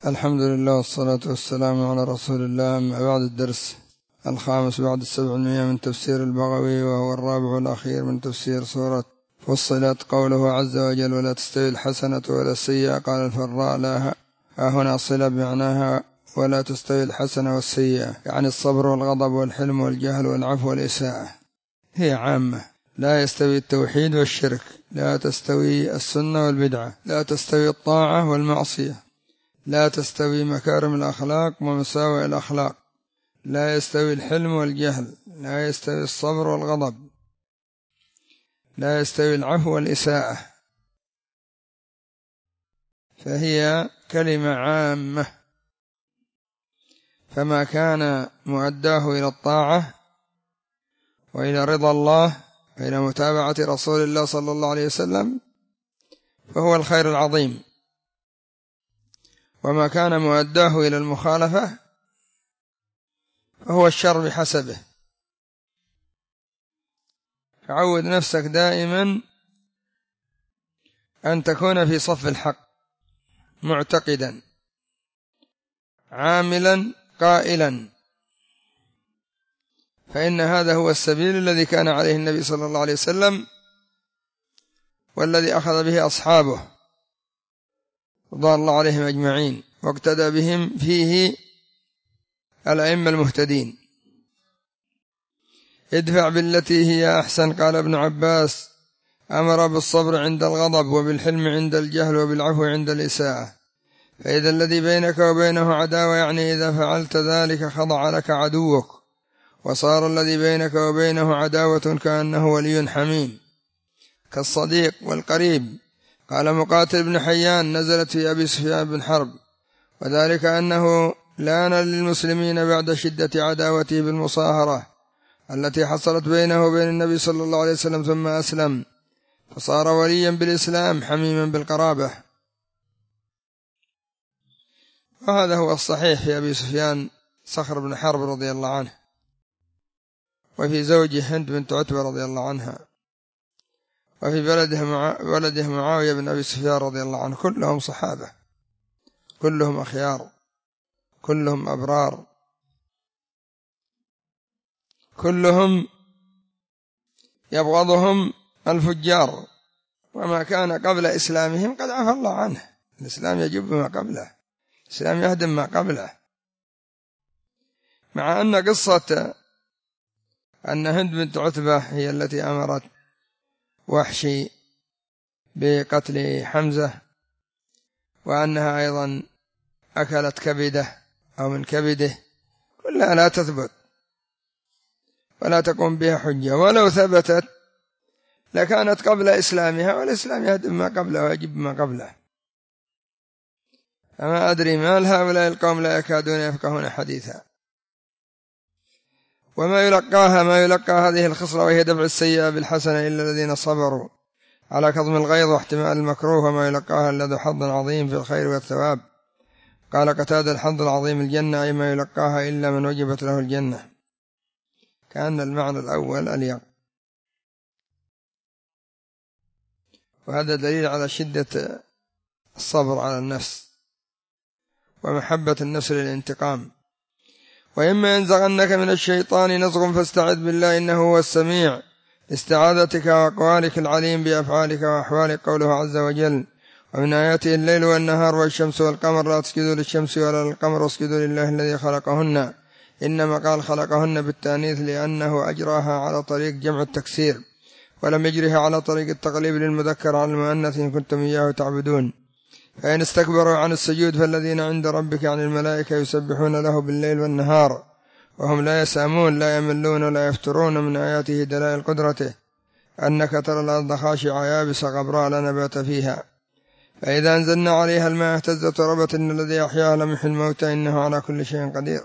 الحمد لله والصلاة والسلام على رسول الله. أما بعد، الدرس الخامس بعد 700 من تفسير البغوي، وهو الرابع والأخير من تفسير سورة فصلت. قوله عز وجل: ولا تستوي الحسنة ولا السيئة. قال الفراء: لا هنا صلة بمعناها ولا تستوي الحسنة والسيئة، يعني الصبر والغضب والحلم والجهل والعفو والإساءة، هي عامة. لا يستوي التوحيد والشرك، لا تستوي السنة والبدعة، لا تستوي الطاعة والمعصية، لا تستوي مكارم الأخلاق ومساوئ الأخلاق، لا يستوي الحلم والجهل، لا يستوي الصبر والغضب، لا يستوي العفو والإساءة. فهي كلمة عامة، فما كان مؤداه إلى الطاعة وإلى رضا الله وإلى متابعة رسول الله صلى الله عليه وسلم فهو الخير العظيم، وما كان مؤداه إلى المخالفة فهو الشر بحسبه. فعود نفسك دائما أن تكون في صف الحق، معتقدا عاملا قائلا، فإن هذا هو السبيل الذي كان عليه النبي صلى الله عليه وسلم، والذي أخذ به أصحابه رضوان الله عليهم أجمعين، واقتدى بهم فيه الأئمة المهتدين. ادفع بالتي هي أحسن. قال ابن عباس: أمر بالصبر عند الغضب، وبالحلم عند الجهل، وبالعفو عند الإساءة. فإذا الذي بينك وبينه عداوة، يعني إذا فعلت ذلك خضع لك عدوك، وصار الذي بينك وبينه عداوة كأنه ولي حميم، كالصديق والقريب. قال مقاتل بن حيان: نزلت في أبي سفيان بن حرب، وذلك أنه لان للمسلمين بعد شدة عداوته بالمصاهرة التي حصلت بينه وبين النبي صلى الله عليه وسلم، ثم أسلم فصار وليا بالإسلام حميما بالقرابة. وهذا هو الصحيح في أبي سفيان صخر بن حرب رضي الله عنه، وفي زوجه هند بنت عتبة رضي الله عنها، وفي ولده معاوية بن أبي سفيان رضي الله عنه. كلهم صحابة، كلهم أخيار، كلهم أبرار، كلهم يبغضهم الفجار، وما كان قبل إسلامهم قد عفى الله عنه. الإسلام يجب ما قبله، الإسلام يهدم ما قبله. مع أن قصة أن هند بنت عتبة هي التي أمرت وحشي بقتل حمزة، وأنها أيضا أكلت كبده أو من كبده، كلها لا تثبت ولا تقوم بها حجة، ولو ثبتت لكانت قبل إسلامها، والإسلام يهدم ما قبله ويجب ما قبله. فما أدري ما هؤلاء القوم لا يكادون يفقهون حديثا. وما يلقى هذه الخصلة، وهي دفع السيئة بالحسنة، إلا الذين صبروا على كظم الغيظ واحتمال المكروه، وما يلقاها إلا ذو حظ عظيم في الخير والثواب. قال قتادة: الحظ العظيم الجنة، أي ما يلقاها إلا من وجبت له الجنة. كأن المعنى الأول أليق، وهذا دليل على شدة الصبر على النفس ومحبة النفس للانتقام. وإما ينزغنك من الشيطان نزغ فاستعذ بالله إنه هو السميع استعاذتك وأقوالك العليم بأفعالك وأحوالك. قوله عز وجل: ومن آياته الليل والنهار والشمس والقمر لا تسجدوا للشمس ولا للقمر واسجدوا لله الذي خلقهن. إنما قال خلقهن بالتأنيث لأنه أجراها على طريق جمع التكسير، ولم يجرها على طريق التقليب للمذكر على المؤنث إن كنتم إياه تعبدون. فإن استكبروا عن السجود فالذين عند ربك عن الملائكة يسبحون له بالليل والنهار وهم لا يسأمون لا يملون ولا يفترون. من آياته دلائل قدرته أنك ترى الأرض خاشعة يابسة غبراء لا نبات فيها، فإذا أنزلنا عليها الماء اهتزت وربت. إن الذي أحياها لمحيي الموتى إنه على كل شيء قدير.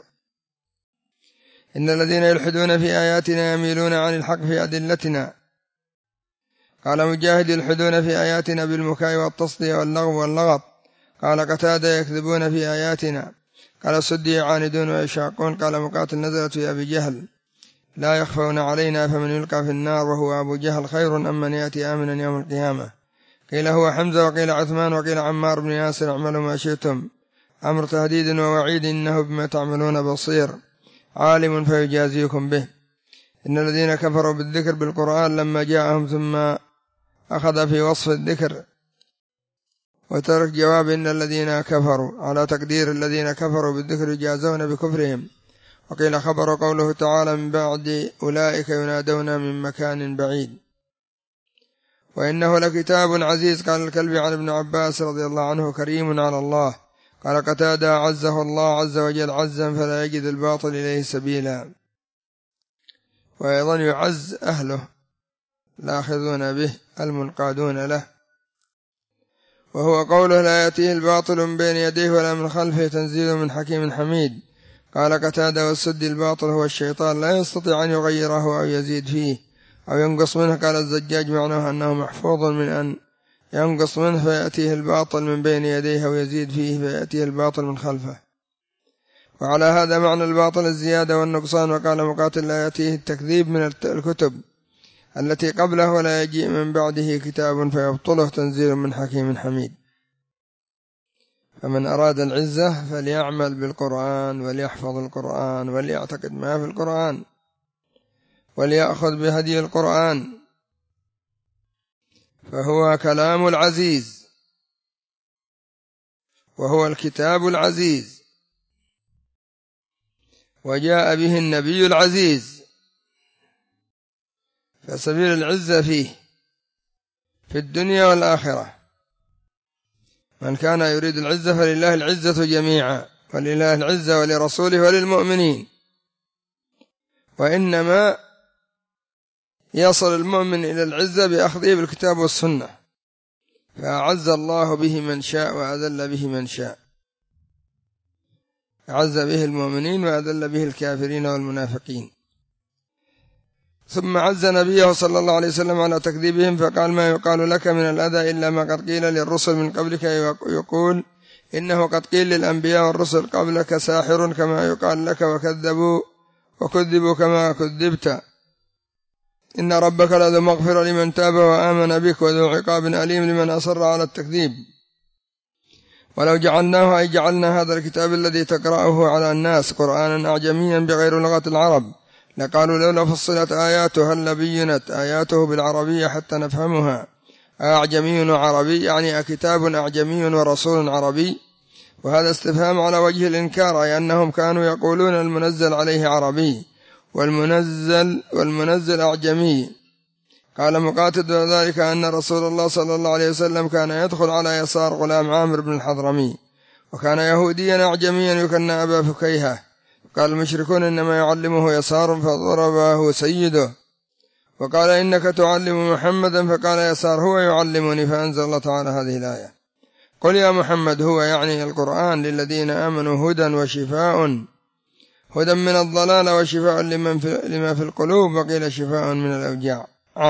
إن الذين يلحدون في آياتنا يميلون عن الحق في أدلتنا. قال مجاهد: يلحدون في آياتنا بالمكاء والتصدية واللغو واللغط. قال قتادة: يكذبون في آياتنا. قال سدي: يعاندون ويشاقون. قال مقاتل: نزلت في أبي جهل: لا يخفون علينا فمن يلقى في النار وهو أبو جهل خير أم من يأتي آمنا يوم القيامة. قيل هو حمزة، وقيل عثمان، وقيل عمار بن ياسر: اعملوا ما شئتم أمر تهديد ووعيد إنه بما تعملون بصير عالم فيجازيكم به. إن الذين كفروا بالذكر بالقرآن لما جاءهم ثم أخذ في وصف الذكر وترك جواب إن الذين كفروا على تقدير الذين كفروا بالذكر يجازون بكفرهم. وقيل خبر قوله تعالى من بعد أولئك ينادون من مكان بعيد. وإنه لكتاب عزيز. قال الكلبي عن ابن عباس رضي الله عنه كريم على الله. قال قتادة عزه الله عز وجل عزا فلا يجد الباطل إليه سبيلا. وأيضا يعز أهله الآخذون به المنقادون له. وهو قوله لا يأتيه الباطل من بين يديه ولا من خلفه تنزيل من حكيم حميد. قال قتادة والسد الباطل هو الشيطان لا يستطيع أن يغيره أو يزيد فيه أو ينقص منه. قال الزجاج معناه أنه محفوظ من أن ينقص منه فيأتيه الباطل من بين يديه أو يزيد فيه فيأتيه الباطل من خلفه. وعلى هذا معنى الباطل الزيادة والنقصان. وقال مقاتل لا يأتيه التكذيب من الكتب التي قبله ولا يجيء من بعده كتاب فيبطله تنزيل من حكيم حميد. فمن أراد العزة فليعمل بالقرآن وليحفظ القرآن وليعتقد ما في القرآن وليأخذ بهدي القرآن، فهو كلام العزيز وهو الكتاب العزيز وجاء به النبي العزيز. فسبيل العزة فيه في الدنيا والآخرة. من كان يريد العزة فلله العزة جميعا ولله العزة ولرسوله وللمؤمنين. وإنما يصل المؤمن إلى العزة بأخذه بالكتاب والسنة. فأعز الله به من شاء وأذل به من شاء. أعز به المؤمنين وأذل به الكافرين والمنافقين. ثم عز نبيه صلى الله عليه وسلم على تكذيبهم فقال ما يقال لك من الأذى إلا ما قد قيل للرسل من قبلك. يقول إنه قد قيل للأنبياء والرسل قبلك ساحر كما يقال لك وكذبوا كما كذبت. إن ربك لذو مغفرة لمن تاب وآمن بك وذو عقاب أليم لمن أصر على التكذيب. ولو جعلناه أي جعلنا هذا الكتاب الذي تقرأه على الناس قرآنا أعجميا بغير لغة العرب لقالوا لولا فصلت آياته هل بينت آياته بالعربية حتى نفهمها. أعجمي وعربي يعني أكتاب أعجمي ورسول عربي. وهذا استفهام على وجه الإنكار أي أنهم كانوا يقولون المنزل عليه عربي والمنزل أعجمي. قال مقاتل وذلك أن رسول الله صلى الله عليه وسلم كان يدخل على يسار غلام عامر بن الحضرمي وكان يهوديا أعجميا يكنى أبا فكيهة. قال المشركون إنما يعلمه يسار فضربه سيده. وقال إنك تعلم محمدا فقال يسار هو يعلمني. فأنزل الله تعالى هذه الآية قل يا محمد هو يعني القرآن للذين آمنوا هدى وشفاء هدى من الضلال وشفاء لما في القلوب. وقيل شفاء من الأوجاع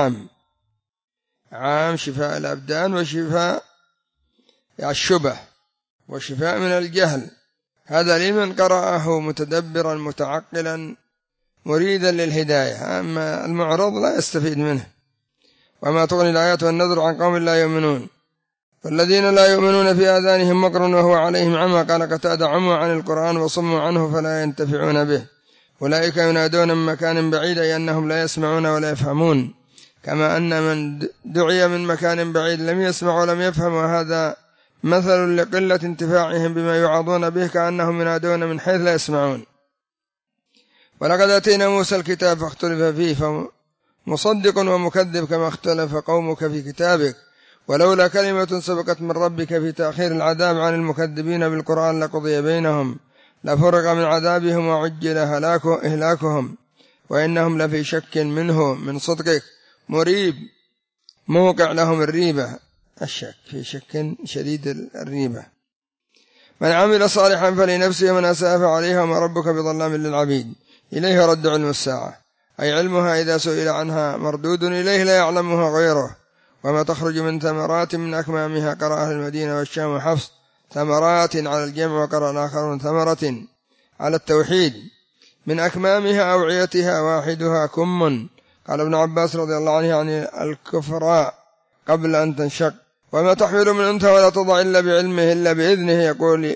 عام شفاء الأبدان وشفاء الشبه وشفاء من الجهل. هذا لمن قرأه متدبرا متعقلا مريدا للهداية. أما المعرض لا يستفيد منه. وما تغني الآيات والنذر عن قوم لا يؤمنون. والذين لا يؤمنون في آذانهم وقر وهو عليهم عمى. قال قتادة عموا عن القرآن وصموا عنه فلا ينتفعون به. أولئك ينادون من مكان بعيد أي أنهم لا يسمعون ولا يفهمون. كما أن من دعي من مكان بعيد لم يسمع ولم يفهم. وهذا مثل لقلة انتفاعهم بما يعظون به كأنهم ينادون من حيث لا يسمعون. ولقد أتينا موسى الكتاب فاختلف فيه فمصدق ومكذب كما اختلف قومك في كتابك ولولا كلمة سبقت من ربك في تأخير العذاب عن المكذبين بالقرآن لقضي بينهم لفرغ من عذابهم وعجل إهلاكهم وإنهم لفي شك منه من صدقك مريب موقع لهم الريبة. الشك في شك شديد الريبة. من عمل صالحا فلنفسه ومن أساء فعليها وما ربك بظلام للعبيد. إليه رد علم الساعة أي علمها إذا سئل عنها مردود إليه لا يعلمها غيره. وما تخرج من ثمرات من أكمامها قرأ أهل المدينة والشام وحفص ثمرات على الجمع وقرأ الآخرون ثمرة على التوحيد. من أكمامها أوعيتها واحدها كم. قال ابن عباس رضي الله عنه يعني الكفراء قبل أن تنشق. وما تحمل من أنثى ولا تضع إلا بعلمه إلا بإذنه. يقول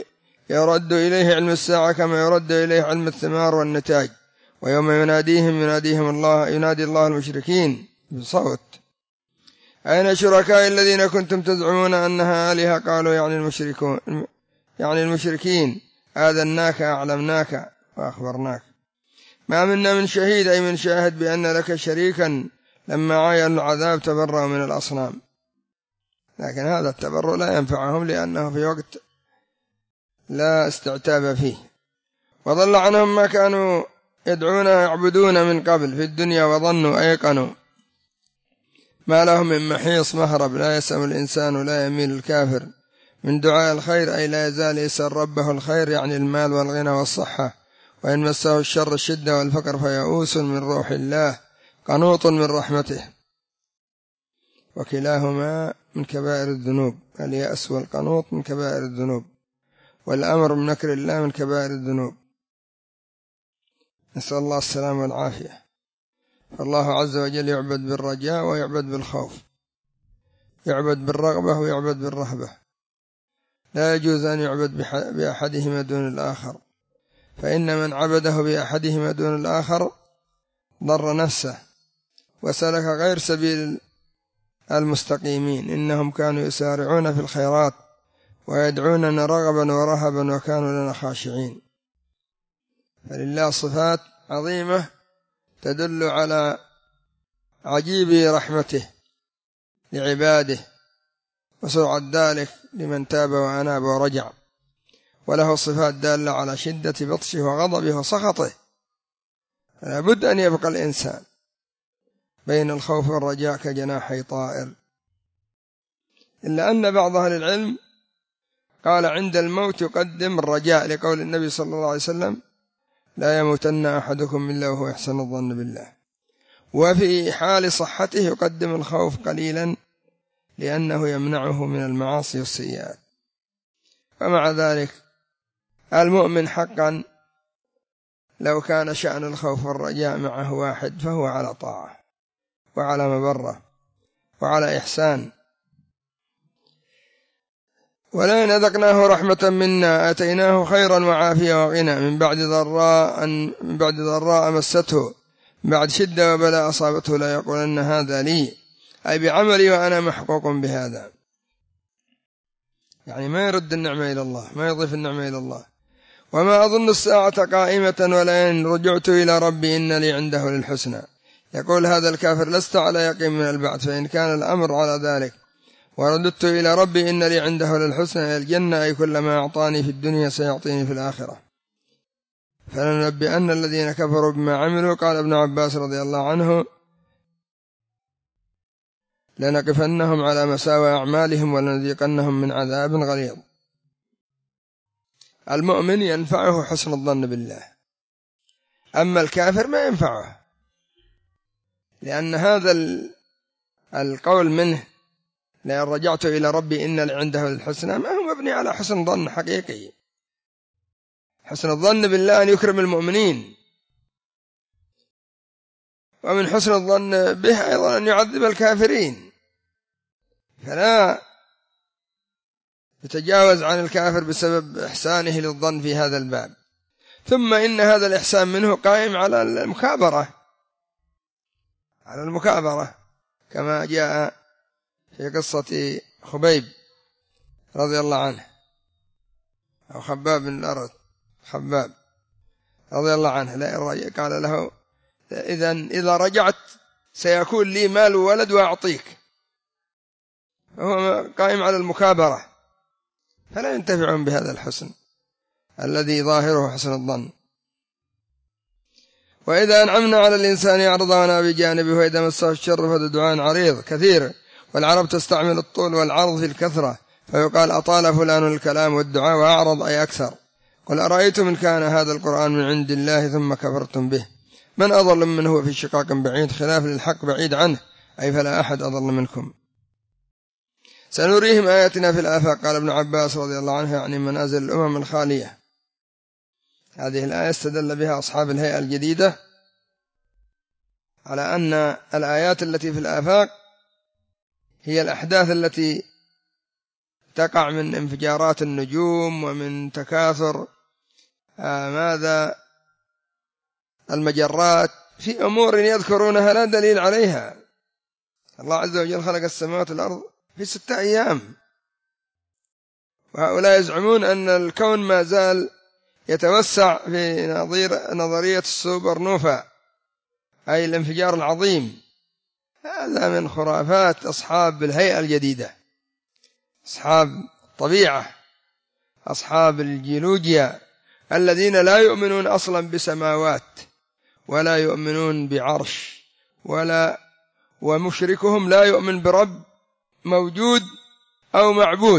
يرد إليه علم الساعة كما يرد إليه علم الثمار والنتاج. ويوم يناديهم الله ينادي الله المشركين بصوت: أين شركائي الذين كنتم تزعمون أنها آلهة؟ قالوا يعني المشركين: آذناك أعلمناك وأخبرناك ما منا من شهيد، أي من شاهد بأن لك شريكا. لما عاينوا العذاب تبرأوا من الأصنام، لكن هذا التبرؤ لا ينفعهم لأنه في وقت لا استعتاب فيه. وضل عنهم ما كانوا يدعون يعبدون من قبل في الدنيا، وظنوا أيقنوا ما لهم من محيص مهرب. لا يسأم الإنسان ولا يميل الكافر من دعاء الخير، أي لا يزال يسأل ربه الخير، يعني المال والغنى والصحة. وإن مسه الشر الشدة والفقر فيئوس من روح الله قنوط من رحمته، وكلاهما من كبائر الذنوب. اليأس والقنوط من كبائر الذنوب، والأمر من مكر الله من كبائر الذنوب. نسأل الله السلامة والعافية. فالله عز وجل يعبد بالرجاء ويعبد بالخوف، يعبد بالرغبة ويعبد بالرهبة، لا يجوز أن يعبد بأحدهما دون الآخر، فإن من عبده بأحدهما دون الآخر ضر نفسه وسلك غير سبيل المستقيمين. إنهم كانوا يسارعون في الخيرات ويدعوننا رغبا ورهبا وكانوا لنا خاشعين. فلله صفات عظيمة تدل على عجيب رحمته لعباده وسرعة ذلك لمن تاب وأناب ورجع، وله صفات دالة على شدة بطشه وغضبه وسخطه. لابد أن يبقى الإنسان بين الخوف والرجاء كجناحي طائر. إلا أن بعض أهل العلم قال عند الموت يقدم الرجاء، لقول النبي صلى الله عليه وسلم: لا يموتن أحدكم إلا وهو يحسن الظن بالله. وفي حال صحته يقدم الخوف قليلا لأنه يمنعه من المعاصي والسيئات. ومع ذلك المؤمن حقا لو كان شأن الخوف والرجاء معه واحد فهو على طاعة وعلى مبرة وعلى إحسان. ولئن أذقناه رحمة منا آتيناه خيرا وعافية وغنى من بعد ضراء مسته، بعد شدة وبلاء أصابته لا يقولن هذا لي، أي بعملي وأنا محقوق بهذا. يعني ما يرد النعمة إلى الله، ما يضيف النعمة إلى الله. وما أظن الساعة قائمة ولئن رجعت إلى ربي إن لي عنده للحسنى. يقول هذا الكافر: لست على يقين من البعث، فإن كان الأمر على ذلك ورددت إلى ربي إن لي عنده للحسنى الجنة، أي كل ما أعطاني في الدنيا سيعطيني في الآخرة. فلننبئن الذين كفروا بما عملوا. قال ابن عباس رضي الله عنه: لنقفنهم على مساوى أعمالهم ولنذيقنهم من عذاب غليظ. المؤمن ينفعه حسن الظن بالله، أما الكافر ما ينفعه، لأن هذا القول منه: لئن رجعت إلى ربي إن لي عنده الحسنى، ما هو مبني على حسن ظن حقيقي. حسن الظن بالله أن يكرم المؤمنين، ومن حسن الظن به أيضا أن يعذب الكافرين، فلا يتجاوز عن الكافر بسبب إحسانه للظن في هذا الباب. ثم إن هذا الإحسان منه قائم على المكابرة كما جاء في قصة خبيب رضي الله عنه، أو خباب بن الأرض، خباب رضي الله عنه، قال له: إذا رجعت سيكون لي مال وولد وأعطيك. فهو قائم على المكابرة، فلا ينتفعون بهذا الحسن الذي ظاهره حسن الظن. وإذا أنعمنا على الإنسان أعرض عنها بجانبه، وإذا مسه الشر فذو دعاء عريض كثير. والعرب تستعمل الطول والعرض في الكثرة، فيقال: أطال فلان الكلام والدعاء وأعرض أي أكثر. قل أرأيتم إن كان هذا القرآن من عند الله ثم كفرتم به من أضل من هو في شقاق بعيد. خلاف للحق بعيد عنه، أي فلا أحد أضل منكم. سنريهم آياتنا في الآفاق. قال ابن عباس رضي الله عنه: يعني منازل الأمم الخالية. هذه الآية استدل بها أصحاب الهيئة الجديدة على أن الآيات التي في الآفاق هي الأحداث التي تقع من انفجارات النجوم ومن تكاثر المجرات، في أمور يذكرونها لا دليل عليها. الله عز وجل خلق السماوات والأرض في 6 أيام، وهؤلاء يزعمون أن الكون ما زال يتوسع في نظرية السوبر نوفا، أي الانفجار العظيم. هذا من خرافات أصحاب الهيئة الجديدة، أصحاب الطبيعة، أصحاب الجيولوجيا، الذين لا يؤمنون أصلا بسماوات ولا يؤمنون بعرش، ومشركهم لا يؤمن برب موجود أو معبود،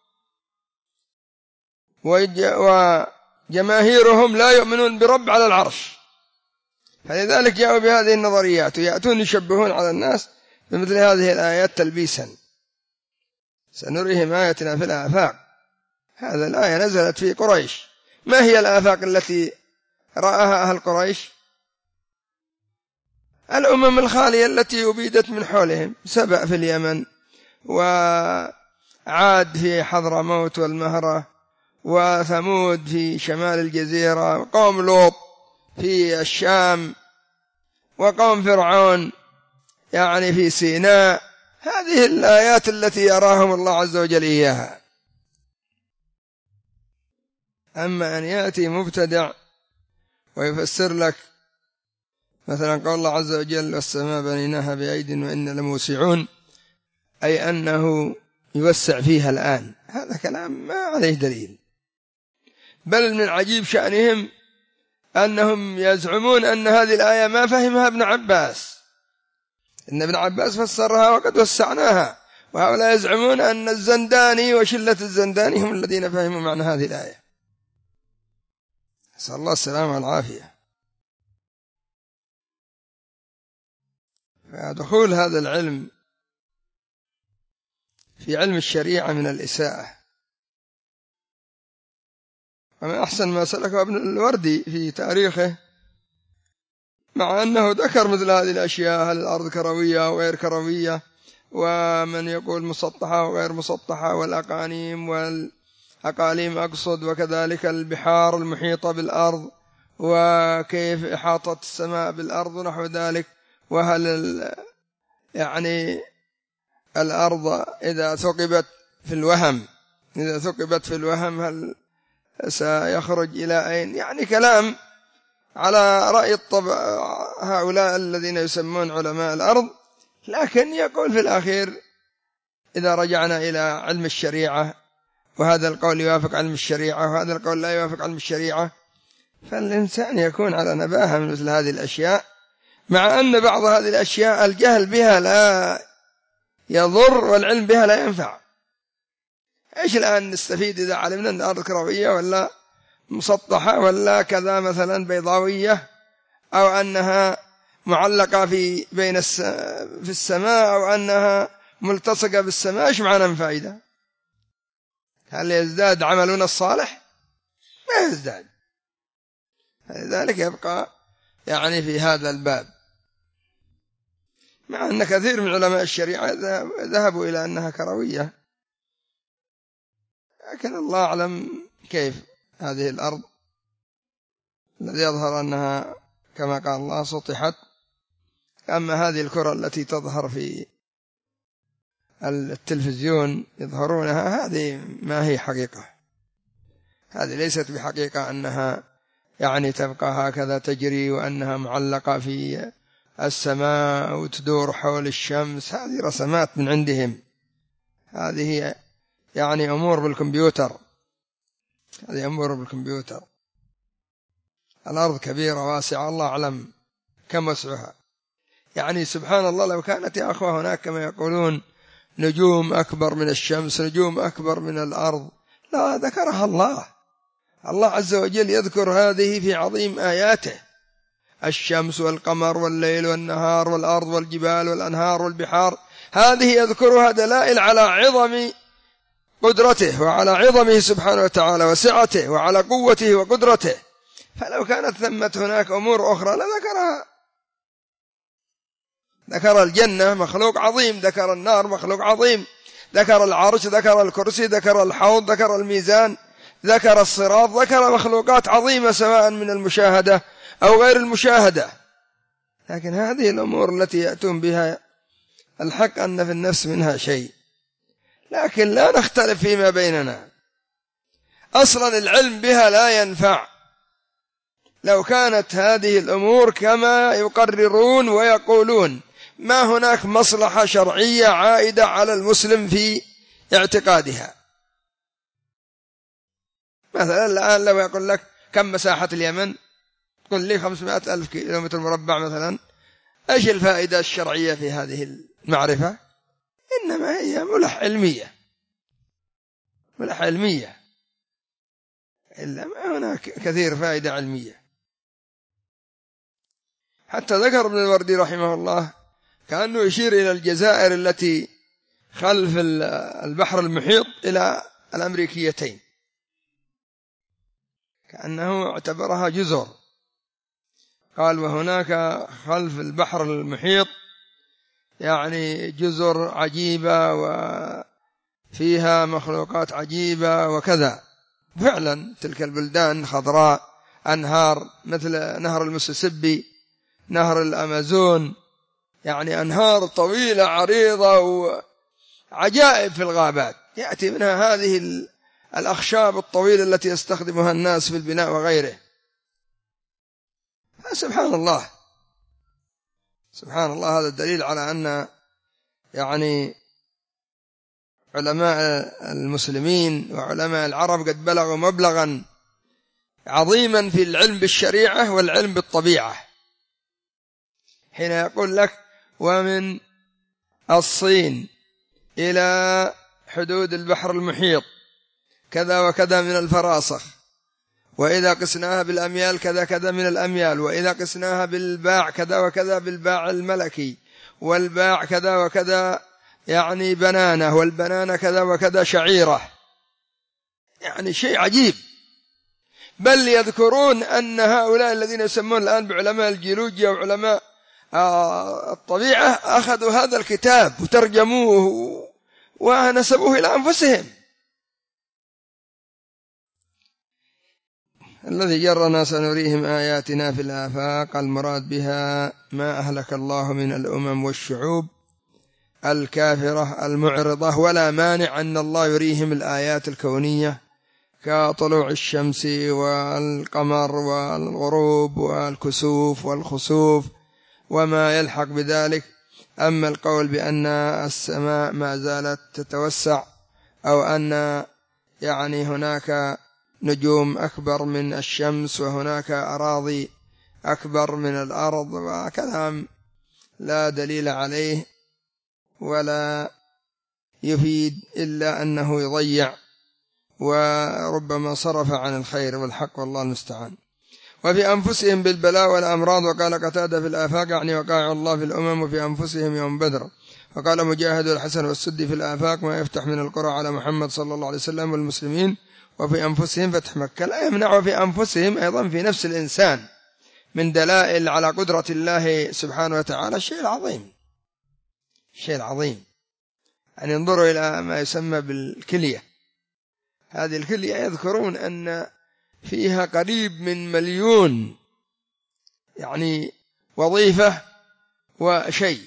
وجماهيرهم لا يؤمنون برب على العرش. فلذلك جاءوا بهذه النظريات، ويأتون يشبهون على الناس بمثل هذه الآيات تلبيسا. سنريهم آياتنا في الآفاق. هذا الآية نزلت في قريش. ما هي الآفاق التي رآها أهل قريش؟ الأمم الخالية التي أبيدت من حولهم، سبأ في اليمن، وعاد في حضرموت والمهرة، وثمود في شمال الجزيرة، وقوم لوط في الشام، وقوم فرعون يعني في سيناء. هذه الآيات التي يراهم الله عز وجل إياها. أما أن يأتي مبتدع ويفسر لك مثلا قول الله عز وجل والسماء بنيناها بأيد وإنا لموسعون، أي أنه يوسع فيها الآن، هذا كلام ما عليه دليل. بل من عجيب شأنهم أنهم يزعمون أن هذه الآية ما فهمها ابن عباس، إن ابن عباس فسرها وقد وسعناها، وهؤلاء يزعمون أن الزنداني وشلة الزنداني هم الذين فهموا معنى هذه الآية. نسأل الله السلامة والعافية. فدخول هذا العلم في علم الشريعة من الإساءة. ومن أحسن ما سلكه ابن الوردي في تاريخه، مع أنه ذكر مثل هذه الأشياء، هل الأرض كروية وغير كروية، ومن يقول مسطحة وغير مسطحة، والأقانيم والأقاليم أقصد، وكذلك البحار المحيطة بالأرض، وكيف إحاطة السماء بالأرض ونحو ذلك، وهل يعني الأرض إذا ثقبت في الوهم هل سيخرج إلى أين، يعني كلام على رأي هؤلاء الذين يسمون علماء الأرض. لكن يقول في الأخير إذا رجعنا إلى علم الشريعة، وهذا القول يوافق علم الشريعة وهذا القول لا يوافق علم الشريعة، فالإنسان يكون على نباهة من مثل هذه الأشياء، مع أن بعض هذه الأشياء الجهل بها لا يضر والعلم بها لا ينفع. إيش الآن نستفيد إذا علمنا أن الأرض كروية ولا مسطحة ولا كذا مثلا بيضاوية، أو أنها معلقة في السماء، أو أنها ملتصقة بالسماء؟ إيش معنى من فائدة؟ هل يزداد عملنا الصالح؟ ما يزداد. لذلك يبقى يعني في هذا الباب، مع أن كثير من علماء الشريعة ذهبوا إلى أنها كروية، لكن الله أعلم كيف هذه الأرض الذي يظهر أنها كما قال الله سطحت. أما هذه الكرة التي تظهر في التلفزيون يظهرونها، هذه ما هي حقيقة، هذه ليست بحقيقة أنها يعني تبقى هكذا تجري وأنها معلقة في السماء وتدور حول الشمس. هذه رسمات من عندهم، هذه يعني أمور بالكمبيوتر، هذه أمور بالكمبيوتر. الأرض كبيرة واسعة، الله أعلم كم وسعها. يعني سبحان الله، لو كانت يا أخوة هناك كما يقولون نجوم أكبر من الشمس، نجوم أكبر من الأرض، لا ذكرها الله. الله عز وجل يذكر هذه في عظيم آياته، الشمس والقمر والليل والنهار والأرض والجبال والأنهار والبحار، هذه يذكرها دلائل على عظم قدرته وعلى عظمه سبحانه وتعالى وسعته وعلى قوته وقدرته. فلو كانت ثمة هناك أمور أخرى لذكرها. ذكر الجنة مخلوق عظيم، ذكر النار مخلوق عظيم، ذكر العرش، ذكر الكرسي، ذكر الحوض، ذكر الميزان، ذكر الصراط، ذكر مخلوقات عظيمة سواء من المشاهدة أو غير المشاهدة. لكن هذه الأمور التي يأتون بها الحق أن في النفس منها شيء، لكن لا نختلف فيما بيننا. أصلا العلم بها لا ينفع لو كانت هذه الأمور كما يقررون ويقولون، ما هناك مصلحة شرعية عائدة على المسلم في اعتقادها. مثلا الآن لو يقول لك كم مساحة اليمن، تقول لي 500,000 كيلومتر مربع مثلا، ايش الفائدة الشرعية في هذه المعرفة؟ إنما هي ملح علمية، ملح علمية، إلا ما هناك كثير فائدة علمية. حتى ذكر ابن الوردي رحمه الله كأنه يشير إلى الجزائر التي خلف البحر المحيط إلى الأمريكيتين، كأنه اعتبرها جزر. قال وهناك خلف البحر المحيط يعني جزر عجيبة وفيها مخلوقات عجيبة وكذا. فعلا تلك البلدان خضراء، أنهار مثل نهر المسيسيبي، نهر الأمازون، يعني أنهار طويلة عريضة وعجائب في الغابات، يأتي منها هذه الأخشاب الطويلة التي يستخدمها الناس في البناء وغيره. سبحان الله، سبحان الله. هذا الدليل على أن يعني علماء المسلمين وعلماء العرب قد بلغوا مبلغا عظيما في العلم بالشريعة والعلم بالطبيعة، حين يقول لك ومن الصين إلى حدود البحر المحيط كذا وكذا من الفراسخ، وإذا قسناها بالأميال كذا كذا من الأميال، وإذا قسناها بالباع كذا وكذا بالباع الملكي، والباع كذا وكذا يعني بنانة، والبنانة كذا وكذا شعيرة، يعني شيء عجيب. بل يذكرون أن هؤلاء الذين يسمون الآن بعلماء الجيولوجيا وعلماء الطبيعة أخذوا هذا الكتاب وترجموه ونسبوه إلى أنفسهم. الذي جرنا سنريهم آياتنا في الآفاق، المراد بها ما أهلك الله من الأمم والشعوب الكافرة المعرضة، ولا مانع أن الله يريهم الآيات الكونية كطلوع الشمس والقمر والغروب والكسوف والخسوف وما يلحق بذلك. أما القول بأن السماء ما زالت تتوسع، أو أن يعني هناك نجوم أكبر من الشمس وهناك أراضي أكبر من الأرض، وكلام لا دليل عليه ولا يفيد إلا أنه يضيع وربما صرف عن الخير والحق، والله المستعان. وفي أنفسهم بالبلاء والأمراض، وقال قتادة في الآفاق يعني وقائع الله في الأمم، وفي أنفسهم يوم بدر. وقال مجاهد والحسن والسدي في الآفاق ما يفتح من القرى على محمد صلى الله عليه وسلم والمسلمين، وفي أنفسهم فتح مكة. لا يمنع في أنفسهم أيضا في نفس الإنسان من دلائل على قدرة الله سبحانه وتعالى الشيء العظيم، الشيء العظيم. أن ينظروا إلى ما يسمى بالكلية. هذه الكلية يذكرون أن فيها قريب من 1,000,000 يعني وظيفة وشيء.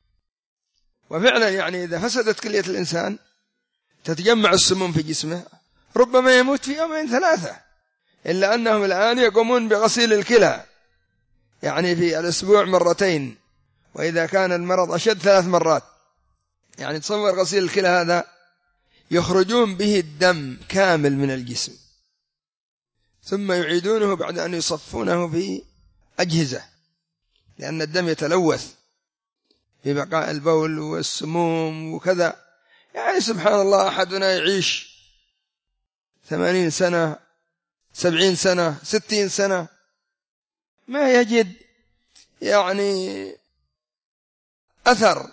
وفعلا يعني إذا فسدت كلية الإنسان تتجمع السموم في جسمه، ربما يموت في يومين 3. إلا أنهم الآن يقومون بغسيل الكلى، يعني في الأسبوع 2 مرتين، وإذا كان المرض أشد 3 مرات. يعني تصور غسيل الكلى هذا يخرجون به الدم كامل من الجسم، ثم يعيدونه بعد أن يصفونه في أجهزة، لأن الدم يتلوث في بقاء البول والسموم وكذا. يعني سبحان الله، أحدنا يعيش 80 سنة 70 سنة 60 سنة ما يجد يعني أثر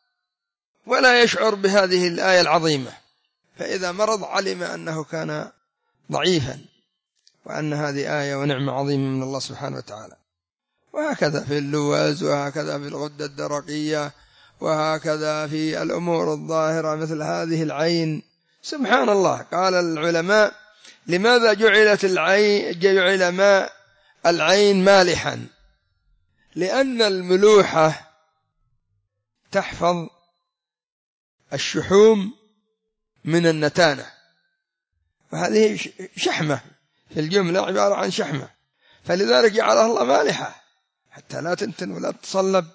ولا يشعر بهذه الآية العظيمة. فإذا مرض علم أنه كان ضعيفا، وأن هذه آية ونعمة عظيمة من الله سبحانه وتعالى. وهكذا في اللوز، وهكذا في الغدة الدرقية، وهكذا في الأمور الظاهرة مثل هذه العين. سبحان الله. قال العلماء: لماذا جعل ماء العين مالحا؟ لأن الملوحة تحفظ الشحوم من النتانة، وهذه شحمة في الجملة، عبارة عن شحمة، فلذلك جعلها الله مالحة حتى لا تنتن ولا تتصلب،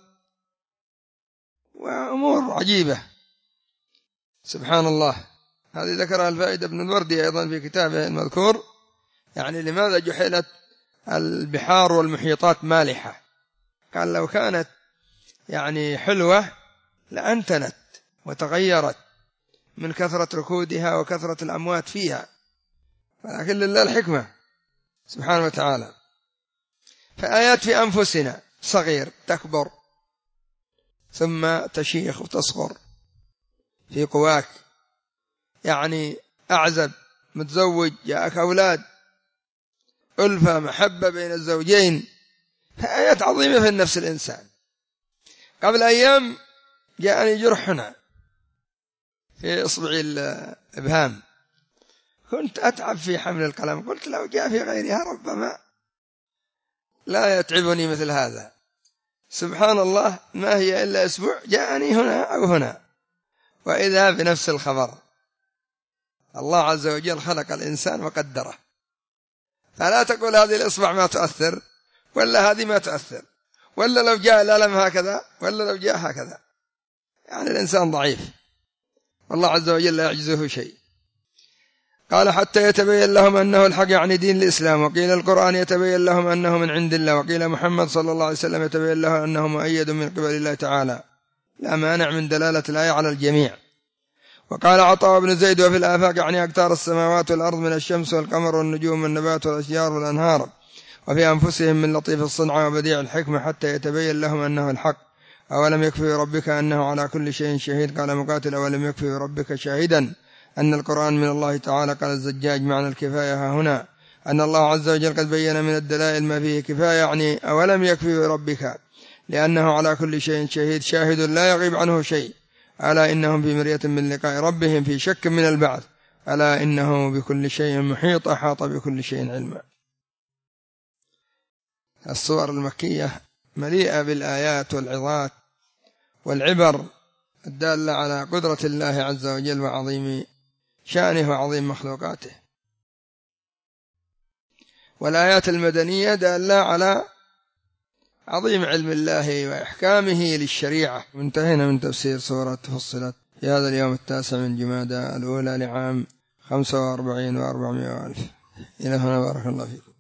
وأمور عجيبة. سبحان الله. هذه ذكرها الفائدة ابن الوردي أيضا في كتابه المذكور، يعني لماذا جعلت البحار والمحيطات مالحة؟ قال: لو كانت يعني حلوة لأنتنت وتغيرت من كثرة ركودها وكثرة الأموات فيها، ولكن لله الحكمة سبحانه وتعالى. فآيات في أنفسنا: صغير تكبر ثم تشيخ وتصغر في قواك، يعني أعزب، متزوج، جاءك أولاد، ألفة، محبة بين الزوجين، فآيات عظيمة في النفس الإنسان. قبل أيام جاءني جرح هنا في إصبعي الإبهام، كنت أتعب في حمل القلم، قلت لو جاء في غيرها ربما لا يتعبني مثل هذا. سبحان الله، ما هي إلا أسبوع جاءني هنا أو هنا، وإذا بنفس الخبر. الله عز وجل خلق الإنسان وقدره، فلا تقول هذه الإصبع ما تؤثر، ولا هذه ما تؤثر، ولا لو جاء الألم هكذا، ولا لو جاء هكذا. يعني الإنسان ضعيف، والله عز وجل لا يعجزه شيء. قال: حتى يتبين لهم أنه الحق، يعني دين الإسلام. وقيل القرآن يتبين لهم أنه من عند الله، وقيل محمد صلى الله عليه وسلم يتبين له أنه مؤيد من قبل الله تعالى، لا مانع من دلالة الآية على الجميع. وقال عطاء بن زيد: وفي الآفاق، يعني أقطار السماوات والأرض من الشمس والقمر والنجوم والنبات والأشجار والأنهار، وفي أنفسهم من لطيف الصنعة وبديع الحكمة، حتى يتبين لهم أنه الحق. أولم يكفي ربك أنه على كل شيء شهيد؟ قال مقاتل: أولم يكفي ربك شاهدا أن القرآن من الله تعالى؟ قال الزجاج: معنى الكفاية هنا أن الله عز وجل قد بين من الدلائل ما فيه كفاية، يعني أولم يكفي ربك لأنه على كل شيء شهيد، شاهد لا يغيب عنه شيء. ألا إنهم في مرية من لقاء ربهم، في شك من البعث. ألا إنه بكل شيء محيط، أحاط بكل شيء علما. السور المكية مليئة بالآيات والعظات والعبر الدالة على قدرة الله عز وجل وعظيم شأنه وعظيم مخلوقاته، والآيات المدنية دالة على عظيم علم الله وإحكامه للشريعة. وانتهينا من تفسير سورة فصلت في هذا اليوم 9 من جمادى الأولى لعام 45 و400 ألف. إلى هنا، بارك الله فيكم.